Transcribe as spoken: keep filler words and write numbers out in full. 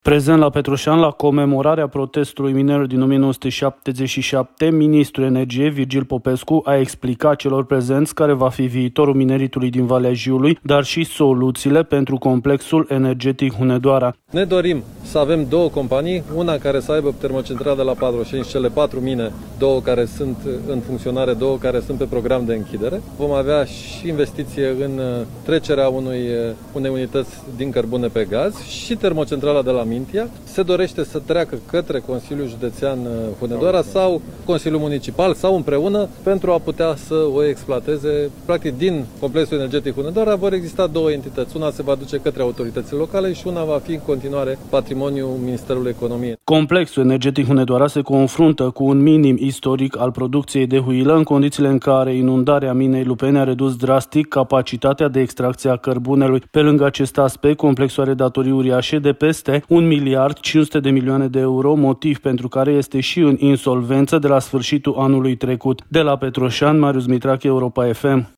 Prezent la Petroșani la comemorarea protestului minerilor din o mie nouă sute șaptezeci și șapte, ministrul energiei Virgil Popescu a explicat celor prezenți care va fi viitorul mineritului din Valea Jiului, dar și soluțiile pentru complexul energetic Hunedoara. Ne dorim să avem două companii, una care să aibă termocentrala de la Patroșeni și cele patru mine, două care sunt în funcționare, două care sunt pe program de închidere. Vom avea și investiție în trecerea unui, unei unități din cărbune pe gaz și termocentrala de la Mintia. Se dorește să treacă către Consiliul Județean Hunedoara sau Consiliul Municipal sau împreună pentru a putea să o exploateze. Practic, din complexul energetic Hunedoara vor exista două entități. Una se va duce către autoritățile locale și una va fi în continuare patrimoniul Ministerului Economiei. Complexul energetic Hunedoara se confruntă cu un minim istoric al producției de huilă în condițiile în care inundarea minei Lupeni a redus drastic capacitatea de extracție a cărbunelui. Pe lângă acest aspect, complexul are datorii uriașe de peste un miliard cinci sute de milioane de euro, motiv pentru care este și în insolvență de la sfârșitul anului trecut. De la Petroșani, Marius Mitrache, Europa F M.